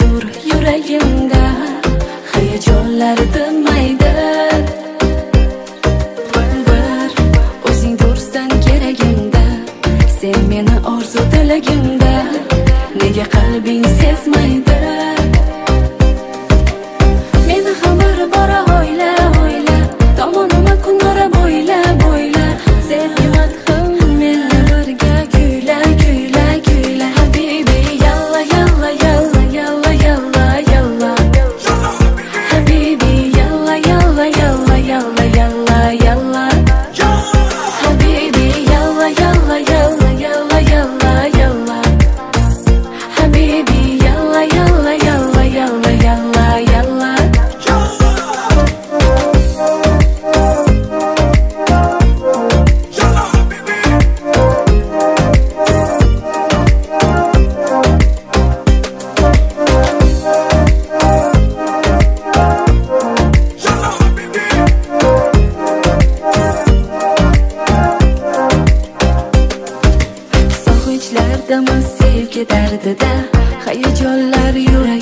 tur yuragimda, hayajonlar tinmaydi. Bir o'zing tursan keragimda, sen meni orzu tilagimda, nega qalbing sezmaydi? Meni ham bir bora o'yla, o'yla, tomonima kunora bo'yla, bo'yla, sevgi madhim menga birga kuyla, kuyla, kuyla. Habibi yalla, yalla, yalla, yalla, yalla, yalla. Habibi yalla, yalla, yalla, yalla, yalla, yalla. Habibi yalla, yalla, yalla, yalla, yalla, yalla. Habibi yalla, yalla, yalla, yalla, yalla, yalla. Sog'inchlardamiz sevgi dardida, hayajonlar yurak